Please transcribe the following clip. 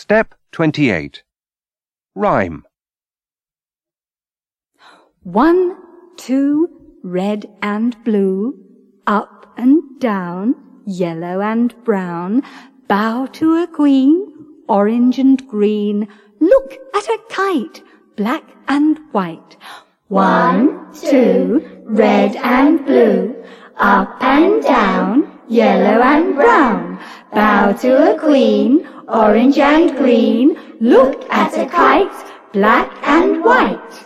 Step 28. Rhyme. 1, 2, red and blue, up and down, yellow and brown, bow to a queen, orange and green, look at a kite, black and white. 1, 2, red and blue, up and down, yellow and brown, bow to a queen, orange and green, look at a kite, black and white.